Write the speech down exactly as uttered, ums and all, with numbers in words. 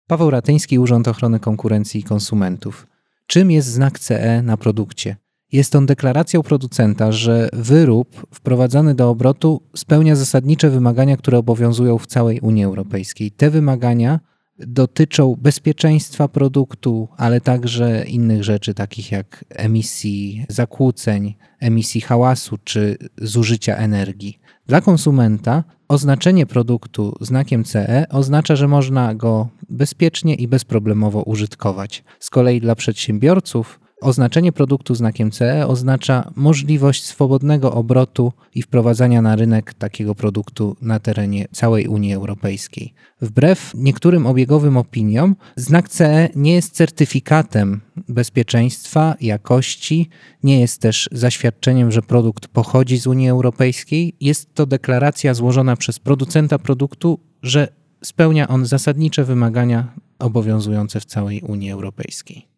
Paweł Ratyński, Urząd Ochrony Konkurencji i Konsumentów. Czym jest znak C E na produkcie? Jest on deklaracją producenta, że wyrób wprowadzany do obrotu spełnia zasadnicze wymagania, które obowiązują w całej Unii Europejskiej. Te wymagania dotyczą bezpieczeństwa produktu, ale także innych rzeczy, takich jak emisji zakłóceń, emisji hałasu czy zużycia energii. Dla konsumenta oznaczenie produktu znakiem C E oznacza, że można go bezpiecznie i bezproblemowo użytkować. Z kolei dla przedsiębiorców oznaczenie produktu znakiem C E oznacza możliwość swobodnego obrotu i wprowadzania na rynek takiego produktu na terenie całej Unii Europejskiej. Wbrew niektórym obiegowym opiniom, znak C E nie jest certyfikatem bezpieczeństwa, jakości, nie jest też zaświadczeniem, że produkt pochodzi z Unii Europejskiej. Jest to deklaracja złożona przez producenta produktu, że spełnia on zasadnicze wymagania obowiązujące w całej Unii Europejskiej.